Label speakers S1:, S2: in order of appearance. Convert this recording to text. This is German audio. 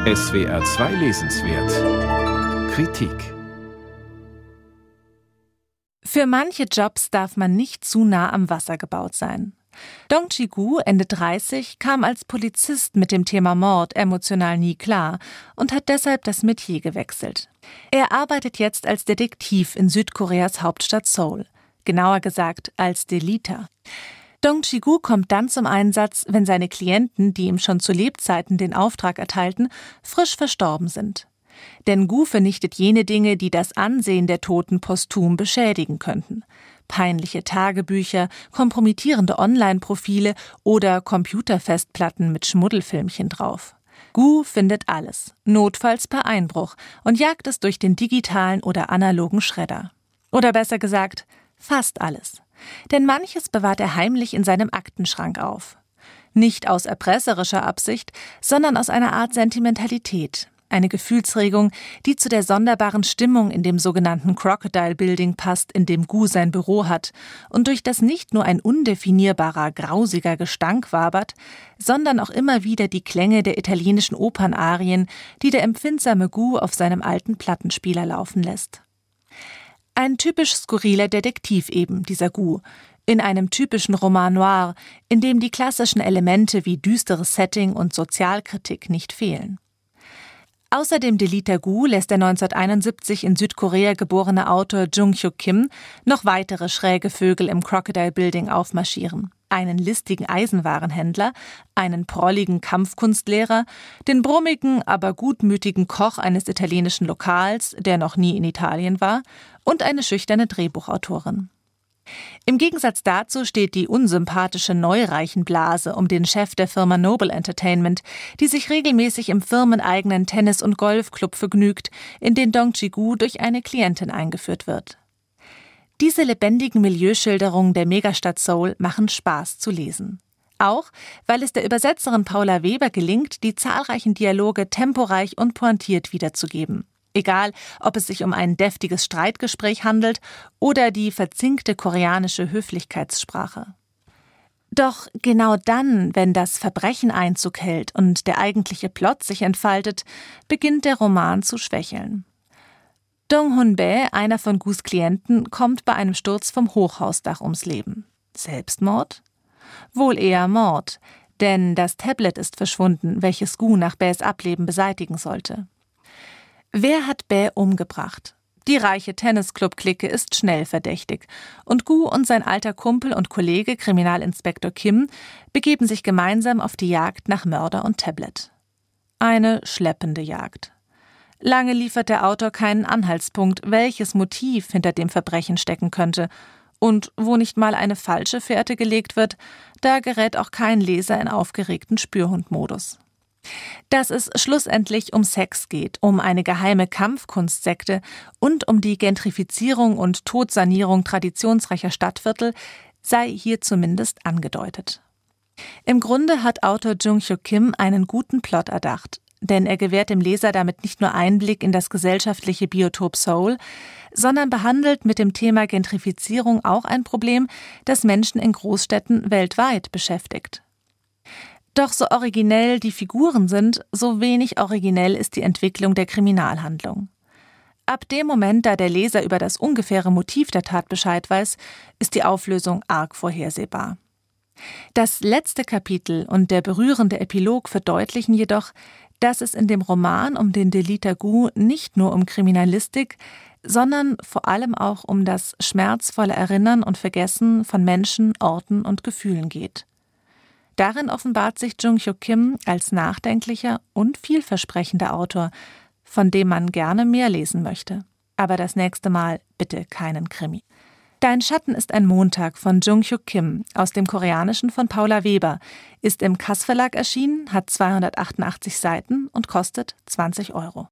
S1: SWR 2 Lesenswert Kritik.
S2: Für manche Jobs darf man nicht zu nah am Wasser gebaut sein. Dong Chi-gu, Ende 30, kam als Polizist mit dem Thema Mord emotional nie klar und hat deshalb das Metier gewechselt. Er arbeitet jetzt als Detektiv in Südkoreas Hauptstadt Seoul, genauer gesagt als Deleter. Dong Chi-gu kommt dann zum Einsatz, wenn seine Klienten, die ihm schon zu Lebzeiten den Auftrag erteilten, frisch verstorben sind. Denn Gu vernichtet jene Dinge, die das Ansehen der Toten posthum beschädigen könnten. Peinliche Tagebücher, kompromittierende Online-Profile oder Computerfestplatten mit Schmuddelfilmchen drauf. Gu findet alles, notfalls per Einbruch, und jagt es durch den digitalen oder analogen Schredder. Oder besser gesagt, fast alles. Denn manches bewahrt er heimlich in seinem Aktenschrank auf. Nicht aus erpresserischer Absicht, sondern aus einer Art Sentimentalität. Eine Gefühlsregung, die zu der sonderbaren Stimmung in dem sogenannten Crocodile Building passt, in dem Gu sein Büro hat und durch das nicht nur ein undefinierbarer, grausiger Gestank wabert, sondern auch immer wieder die Klänge der italienischen Opernarien, die der empfindsame Gu auf seinem alten Plattenspieler laufen lässt. Ein typisch skurriler Detektiv eben, dieser Gu, in einem typischen Roman noir, in dem die klassischen Elemente wie düsteres Setting und Sozialkritik nicht fehlen. Außer dem Deleter Gu lässt der 1971 in Südkorea geborene Autor Jung-hyuk Kim noch weitere schräge Vögel im Crocodile Building aufmarschieren. Einen listigen Eisenwarenhändler, einen prolligen Kampfkunstlehrer, den brummigen, aber gutmütigen Koch eines italienischen Lokals, der noch nie in Italien war, und eine schüchterne Drehbuchautorin. Im Gegensatz dazu steht die unsympathische Neureichenblase um den Chef der Firma Noble Entertainment, die sich regelmäßig im firmeneigenen Tennis- und Golfclub vergnügt, in den Dong Chi-gu durch eine Klientin eingeführt wird. Diese lebendigen Milieuschilderungen der Megastadt Seoul machen Spaß zu lesen. Auch, weil es der Übersetzerin Paula Weber gelingt, die zahlreichen Dialoge temporeich und pointiert wiederzugeben. Egal, ob es sich um ein deftiges Streitgespräch handelt oder die verzinkte koreanische Höflichkeitssprache. Doch genau dann, wenn das Verbrechen Einzug hält und der eigentliche Plot sich entfaltet, beginnt der Roman zu schwächeln. Dong Hun-bae, einer von Gus Klienten, kommt bei einem Sturz vom Hochhausdach ums Leben. Selbstmord? Wohl eher Mord, denn das Tablet ist verschwunden, welches Gu nach Baes Ableben beseitigen sollte. Wer hat Bae umgebracht? Die reiche Tennisclub-Clique ist schnell verdächtig und Gu und sein alter Kumpel und Kollege Kriminalinspektor Kim begeben sich gemeinsam auf die Jagd nach Mörder und Tablet. Eine schleppende Jagd. Lange liefert der Autor keinen Anhaltspunkt, welches Motiv hinter dem Verbrechen stecken könnte. Und wo nicht mal eine falsche Fährte gelegt wird, da gerät auch kein Leser in aufgeregten Spürhundmodus. Dass es schlussendlich um Sex geht, um eine geheime Kampfkunstsekte und um die Gentrifizierung und Todsanierung traditionsreicher Stadtviertel, sei hier zumindest angedeutet. Im Grunde hat Autor Jung-hyuk Kim einen guten Plot erdacht, denn er gewährt dem Leser damit nicht nur Einblick in das gesellschaftliche Biotop Seoul, sondern behandelt mit dem Thema Gentrifizierung auch ein Problem, das Menschen in Großstädten weltweit beschäftigt. Doch so originell die Figuren sind, so wenig originell ist die Entwicklung der Kriminalhandlung. Ab dem Moment, da der Leser über das ungefähre Motiv der Tat Bescheid weiß, ist die Auflösung arg vorhersehbar. Das letzte Kapitel und der berührende Epilog verdeutlichen jedoch, dass es in dem Roman um den Deleter Gu nicht nur um Kriminalistik, sondern vor allem auch um das schmerzvolle Erinnern und Vergessen von Menschen, Orten und Gefühlen geht. Darin offenbart sich Jung-hyuk Kim als nachdenklicher und vielversprechender Autor, von dem man gerne mehr lesen möchte. Aber das nächste Mal bitte keinen Krimi. Dein Schatten ist ein Montag von Jung-hyuk Kim aus dem Koreanischen von Paula Weber, ist im Cass Verlag erschienen, hat 288 Seiten und kostet 20 €.